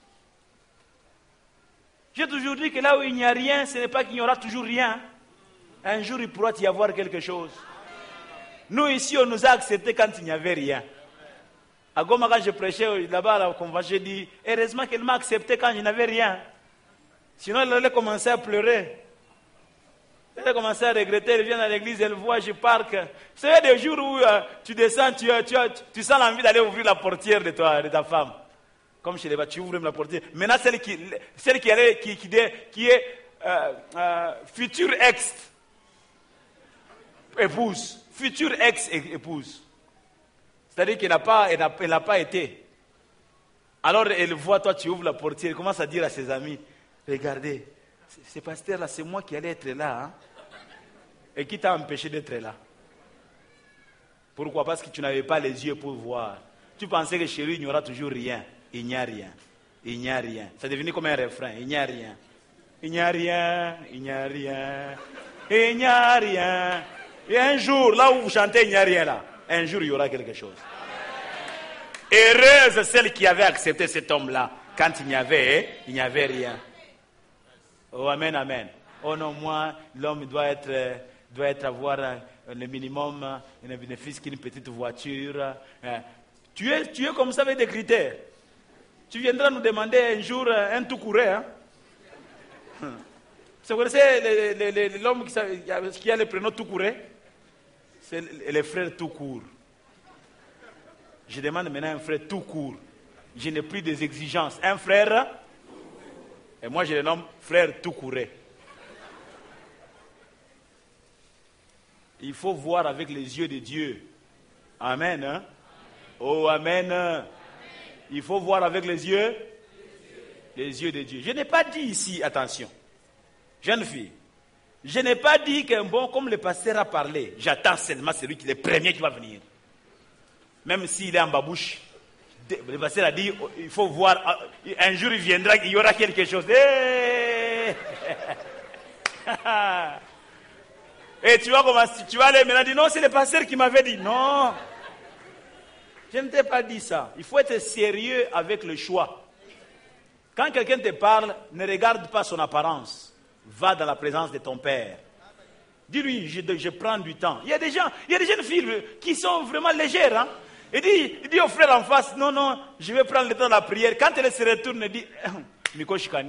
J'ai toujours dit que là où il n'y a rien, ce n'est pas qu'il y aura toujours rien. Un jour, il pourra y avoir quelque chose. Nous, ici, on nous a acceptés quand il n'y avait rien. À Goma, quand je prêchais là-bas à la convention, j'ai dit, heureusement qu'elle m'a accepté quand je n'avais rien. Sinon, elle allait commencer à pleurer. Elle allait commencer à regretter, elle vient à l'église, elle voit, je parque. Vous savez, des jours où euh, tu descends, tu, tu, tu, tu sens l'envie d'aller ouvrir la portière de, toi, de ta femme. Comme chez les bas, tu ouvres même la portière. Maintenant, celle qui, celle qui, allait, qui, qui, qui est euh, euh, future ex-épouse. Future ex-épouse. C'est-à-dire qu'elle n'a pas, elle n'a, elle n'a pas été. Alors elle voit, toi tu ouvres la portière, elle commence à dire à ses amis, regardez, ce pasteur-là, c'est moi qui allais être là. Hein? Et qui t'a empêché d'être là? Pourquoi? Parce que tu n'avais pas les yeux pour voir. Tu pensais que chez lui, il n'y aura toujours rien. Il n'y a rien. Il n'y a rien. Ça est devenu comme un refrain. Il n'y a rien. Il n'y a rien. Il n'y a rien. Il n'y a rien. Et un jour, là où vous chantez, il n'y a rien là. Un jour, il y aura quelque chose. Heureuse celle qui avait accepté cet homme-là. Quand il n'y avait, il n'y avait rien. Oh, amen, amen. Oh non, moi, l'homme doit être, doit être avoir le minimum, un bénéfice qu'une petite voiture. Tu es, tu es comme ça avec des critères. Tu viendras nous demander un jour un tout couré. Hein? Vous connaissez l'homme qui, qui a le prénom tout couré? C'est le frère tout court. Je demande maintenant un frère tout court. Je n'ai plus des exigences. Un frère, et moi je le nomme frère tout couré. Il faut voir avec les yeux de Dieu. Amen. Hein? Oh, amen. Amen. Il faut voir avec les yeux, les yeux de Dieu. Je n'ai pas dit ici, attention, jeune fille, je n'ai pas dit qu'un bon, comme le pasteur a parlé, j'attends seulement celui qui est le premier qui va venir. Même s'il est en babouche, Le pasteur a dit, il faut voir, un jour il viendra, il y aura quelque chose. Hey! Et tu vas commencer, tu vas aller maintenant dire, non, c'est le pasteur qui m'avait dit. Non, je ne t'ai pas dit ça. Il faut être sérieux avec le choix. Quand quelqu'un te parle, ne regarde pas son apparence. Va dans la présence de ton Père. Dis-lui, je, je prends du temps. Il y a des gens, il y a des jeunes filles qui sont vraiment légères. Hein? Il dit, il dit au frère en face, non, non, je vais prendre le temps de la prière. Quand elle se retourne, elle dit, Miko Shikani.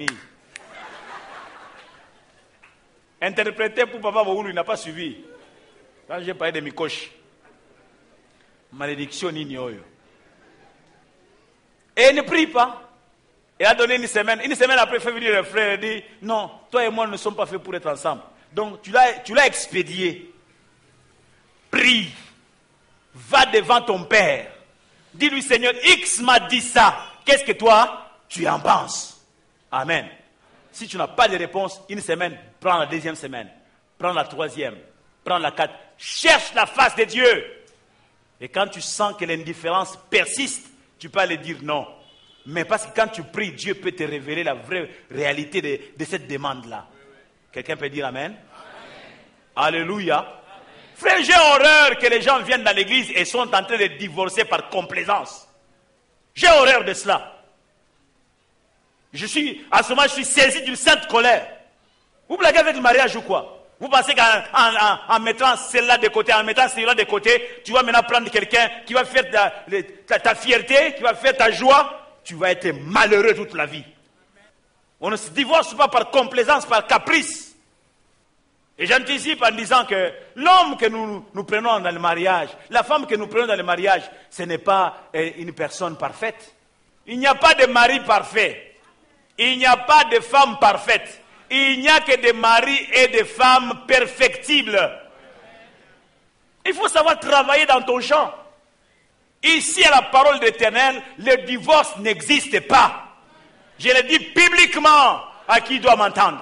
Interprété pour Papa Boulou, il n'a pas suivi. Quand j'ai parlé de Mikosh, malédiction Nini-Oyo. Et il ne prie pas. Il a donné une semaine. Une semaine après, il fait venir le frère et dit, non, toi et moi ne sommes pas faits pour être ensemble. Donc tu l'as, tu l'as expédié. Prie. Va devant ton Père. Dis-lui, Seigneur, X m'a dit ça. Qu'est-ce que toi, tu en penses? Amen. Si tu n'as pas de réponse, une semaine, prends la deuxième semaine. Prends la troisième. Prends la quatrième. Cherche la face de Dieu. Et quand tu sens que l'indifférence persiste, tu peux aller dire non. Mais parce que quand tu pries, Dieu peut te révéler la vraie réalité de, de cette demande-là. Quelqu'un peut dire Amen? Amen. Alléluia. Amen. Frère, j'ai horreur que les gens viennent dans l'église et sont en train de divorcer par complaisance. J'ai horreur de cela. Je suis, à ce moment, je suis saisi d'une sainte colère. Vous blaguez avec le mariage ou quoi? Vous pensez qu'en en, en, en mettant celle-là de côté, en mettant celle-là de côté, tu vas maintenant prendre quelqu'un qui va faire ta, ta, ta fierté, qui va faire ta joie. Tu vas être malheureux toute la vie. On ne se divorce pas par complaisance, par caprice. Et j'anticipe en disant que l'homme que nous, nous prenons dans le mariage, la femme que nous prenons dans le mariage, ce n'est pas une personne parfaite. Il n'y a pas de mari parfait. Il n'y a pas de femme parfaite. Il n'y a que des maris et des femmes perfectibles. Il faut savoir travailler dans ton champ. Ici, à la parole de l'Éternel, le divorce n'existe pas. Je le dis publiquement à qui doit m'entendre.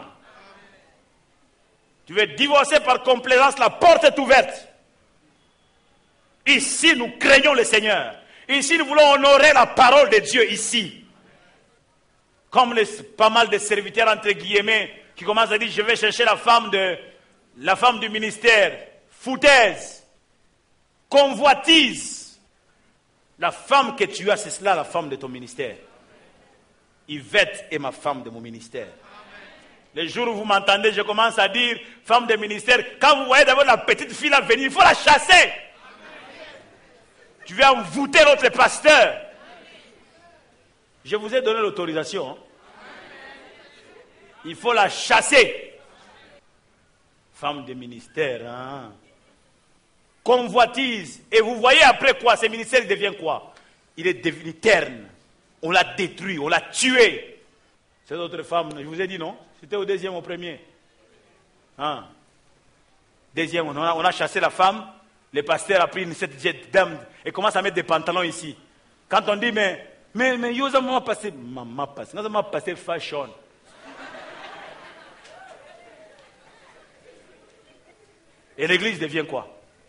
Tu veux divorcer par complaisance, la porte est ouverte. Ici, nous craignons le Seigneur. Ici, nous voulons honorer la parole de Dieu ici. Comme les, pas mal de serviteurs, entre guillemets, qui commencent à dire, je vais chercher la femme, de, la femme du ministère. Foutaise. Convoitise. La femme que tu as, c'est cela la femme de ton ministère. Yvette est ma femme de mon ministère. Les jours où vous m'entendez, je commence à dire, femme de ministère, quand vous voyez d'abord la petite fille là venir, il faut la chasser. Tu viens envoûter notre pasteur. Je vous ai donné l'autorisation. Hein. Il faut la chasser. Femme de ministère, hein. Convoitise. Et vous voyez après quoi? Ce ministère il devient quoi? Il est devenu terne. On l'a détruit, on l'a tué. Cette autre femme, je vous ai dit non? C'était au deuxième, au premier. Hein? Deuxième, on a, on a chassé la femme. Le pasteur a pris cette jeune dame et commence à mettre des pantalons ici. Quand on dit, mais, mais, mais, yo, ça m'a passé, maman passé, ça m'a passé fashion. Et l'église devient quoi?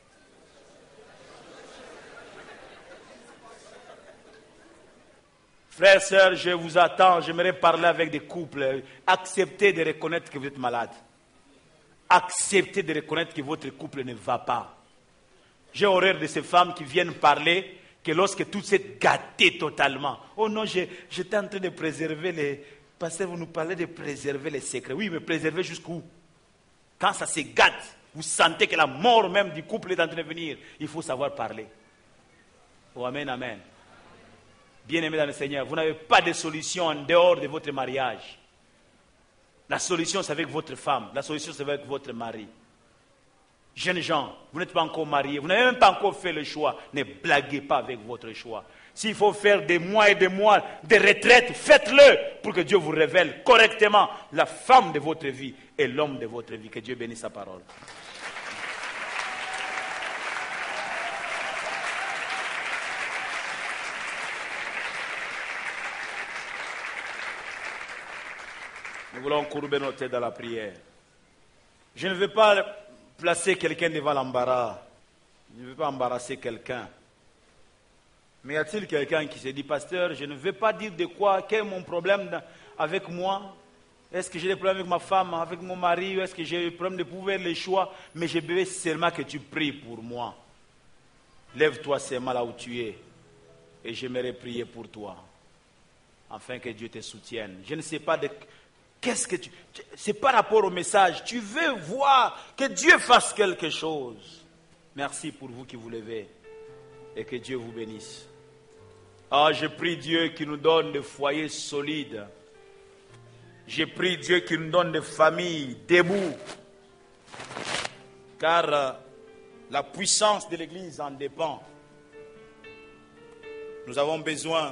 Frères, sœurs, je vous attends, j'aimerais parler avec des couples. Acceptez de reconnaître que vous êtes malade. Acceptez de reconnaître que votre couple ne va pas. J'ai horreur de ces femmes qui viennent parler que lorsque tout s'est gâté totalement. Oh non, j'étais en train de préserver les... Pasteur, vous nous parlez de préserver les secrets. Oui, mais préserver jusqu'où? Quand ça se gâte, vous sentez que la mort même du couple est en train de venir. Il faut savoir parler. Oh, amen, amen. Bien-aimés dans le Seigneur, vous n'avez pas de solution en dehors de votre mariage. La solution, c'est avec votre femme. La solution, c'est avec votre mari. Jeunes gens, vous n'êtes pas encore mariés. Vous n'avez même pas encore fait le choix. Ne blaguez pas avec votre choix. S'il faut faire des mois et des mois de retraite, faites-le pour que Dieu vous révèle correctement la femme de votre vie et l'homme de votre vie. Que Dieu bénisse sa parole. Nous voulons courber nos têtes dans la prière. Je ne veux pas placer quelqu'un devant l'embarras. Je ne veux pas embarrasser quelqu'un. Mais y a-t-il quelqu'un qui se dit, pasteur, je ne veux pas dire de quoi, quel est mon problème avec moi? Est-ce que j'ai des problèmes avec ma femme, avec mon mari, ou est-ce que j'ai des problèmes de pouvoir, les choix? Mais je veux seulement que tu pries pour moi. Lève-toi seulement là où tu es, et j'aimerais prier pour toi, afin que Dieu te soutienne. Je ne sais pas de... Qu'est-ce que tu... C'est par rapport au message. Tu veux voir que Dieu fasse quelque chose. Merci pour vous qui vous levez. Et que Dieu vous bénisse. Ah, je prie Dieu qui nous donne des foyers solides. Je prie Dieu qui nous donne des familles debout. Car euh, la puissance de l'Église en dépend. Nous avons besoin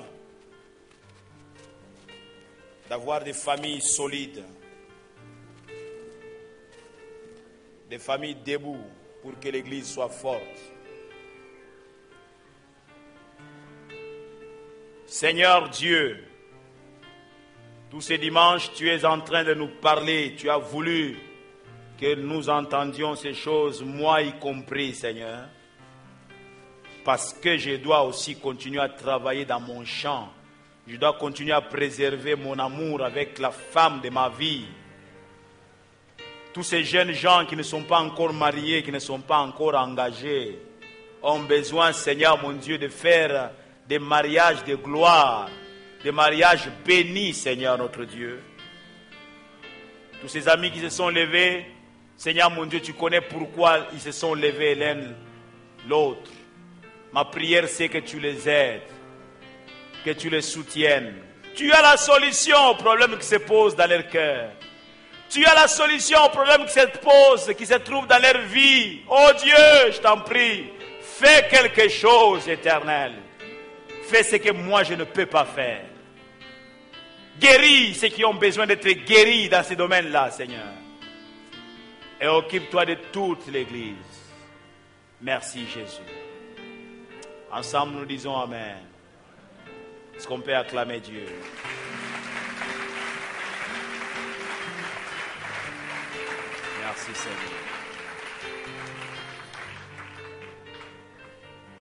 d'avoir des familles solides, des familles debout pour que l'Église soit forte. Seigneur Dieu, tous ces dimanches, tu es en train de nous parler, tu as voulu que nous entendions ces choses, moi y compris, Seigneur, parce que je dois aussi continuer à travailler dans mon champ. Je dois continuer à préserver mon amour avec la femme de ma vie. Tous ces jeunes gens qui ne sont pas encore mariés, qui ne sont pas encore engagés, ont besoin, Seigneur mon Dieu, de faire des mariages de gloire, des mariages bénis, Seigneur notre Dieu. Tous ces amis qui se sont levés, Seigneur mon Dieu, tu connais pourquoi ils se sont levés l'un l'autre. Ma prière, c'est que tu les aides, que tu les soutiennes. Tu as la solution aux problèmes qui se posent dans leur cœur. Tu as la solution aux problèmes qui se posent, qui se trouvent dans leur vie. Oh Dieu, je t'en prie, fais quelque chose, Éternel. Fais ce que moi je ne peux pas faire. Guéris ceux qui ont besoin d'être guéris dans ces domaines-là, Seigneur. Et occupe-toi de toute l'Église. Merci Jésus. Ensemble nous disons Amen. Est-ce qu'on peut acclamer Dieu? Merci Seigneur.